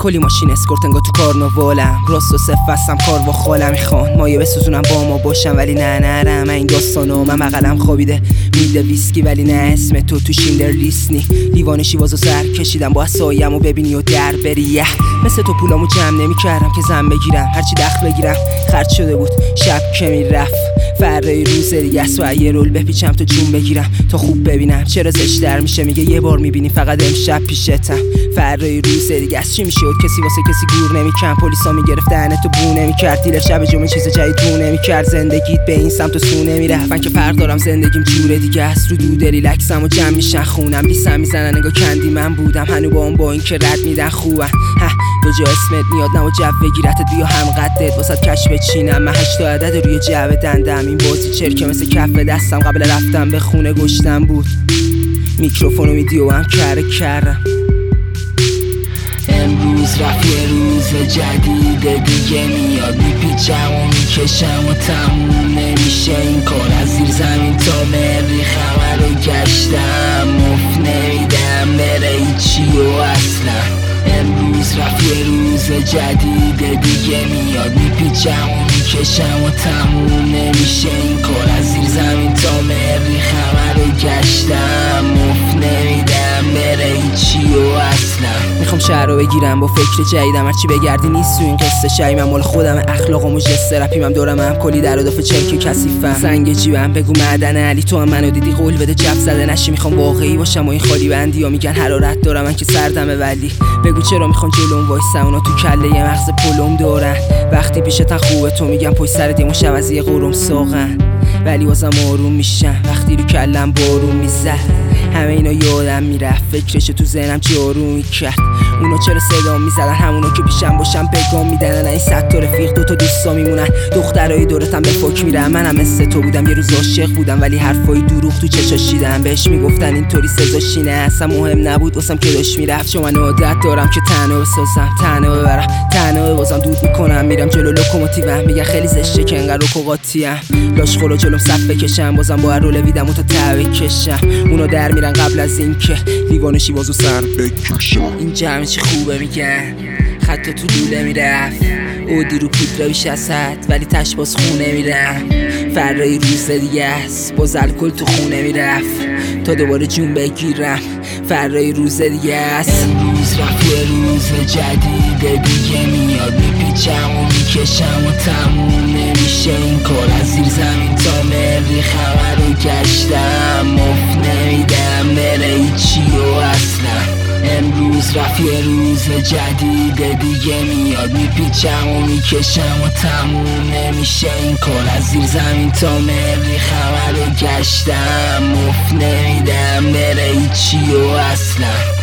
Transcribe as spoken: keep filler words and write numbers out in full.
کلی ماشین اسکورت انگار تو کارناوالم، راست و صفستم کار و خالم میخوان مایه بسوزونم با ما باشم، ولی نه نرم من این داستانو. من مقلم خوابیده میده ویسکی، ولی نه اسم تو تو شیندر لیست نی. لیوان شیوازو سر کشیدم با سایه‌مو ببینی و در بری. مثل تو پولامو جمع نمی‌کردم که زن بگیرم، هرچی دخل بگیرم خرج شده بود شب که میرفت. فرای روز دیگه است و یه رول بپیچم تو جون بگیرم تا خوب ببینم چرا زشتر میشه. میگه یه بار میبینی فقط امشب پیشتم. فرای روز دیگه است چی میشد کسی واسه کسی گور نمیکن، پلیسا میگرفتن تو بو نمیکرد، دیلر شب جمعه چیز جدید تو نمیکرد. زندگیت به این سمت و سو نمیرفت، من که فرق دارم زندگیم جوره دیگه است. رو دود ریلکسم و جمع میشن خونم، لیسم میزنن نگاه کندی من بودم هنو با اون با این که رد میدن خوبن. دو جا اسمت میاد نه و جو بگیرتت بیا هم قدت واسه کش بچینم. من هشتا عدد روی جو دندم، این بازی چرکه مثل کف دستم قبل رفتم به خونه گشتم بود. میکروفونو ویدیو هم کره کردم. امروز رفت یه روز جدیده دیگه میاد، میپیچم و میکشم و تموم نمیشه این کار. از زیر زمین تا مریخ همه رو گشتم، مفت نمیدم بره ایچی و اصلا. امروز رفت یه روز جدیده دیگه میاد، میپیچم و میکشم و تموم نمیشه این کار. از زیر زمین تا مریخ همه رو گشتم، مفت نمیدم بره ایچی و اصلا. میخوام شهر رو بگیرم با فکر جدیدم، هرچی بگردی نیست تو این قصه شایی. من مال خودم اخلاقم و جست رپیمم دورم هم کلی در اضافه چرک و کثیفم. سنگ جیبم بگو معدن علی تو هم منو دیدی قول بده جف زده نشی. میخوام واقعی باشم و این خالی بندی ها میگن حرارت دارم من که سردمه، ولی بگو چرا میخوان جلوم وایسم اونا تو کله یه مغز پلم دورن. وقتی پیشتن خوبه تو میگم پشت سر دیمو شب از یه قرم ساقن، ولی واسم آروم میشم وقتی رو کلم بارون میزد. همه اینا یادم میرفت فکرش تو ذهنم جارو میکرد. اونا چرا صدا میزدن همونا که پیشم باشم بگام میدن. این صد تا رفیق دوتا دوستا میمونن، دخترای دورتم به فوک میرن. منم مثل تو بودم یه روز عاشق بودم، ولی حرفای دروغ تو چشاش دیدم. بهش میگفتن اینطوری سزاش اینه، اصلا مهم نبود واسم که داش میرفت. چون من عادت دارم که تنها بسازم تنها ببرم تنها بازم دود میکنم. میرم جلو لوکوموتیوم میگن خیلی زشته که انقدر رکوقاتیم. لاش خورا جلوم صف بکشم بازم با رول ویدم و تا ته بکشم. اونا در میرن قبل از اینکه لیوان شیوازو سر بکشم. این جمع چی خوبه میگن خط تو دوله میرفت، اودی رو پودر بیش از حد ولی تش باز خونه میرم. فرای روز دیگه است باز الکل تو خونه میرفت تا دوباره جون بگیرم. فرای روز دیگه است. امروز رفت یه روز جدیده دیگه میاد، میپیچم و میکشم و تموم نمیشه این کار. از زیر زمین تا مریخ همه رو گشتم، مفت نمیدم بره ایچی و اصلا. امروز رفت یه روز جدیده دیگه میاد، میپیچم و میکشم و تموم نمیشه این کار. از زیر زمین تا مریخ همه رو گشتم، مفت نمیدم بره ایچی و اصلا.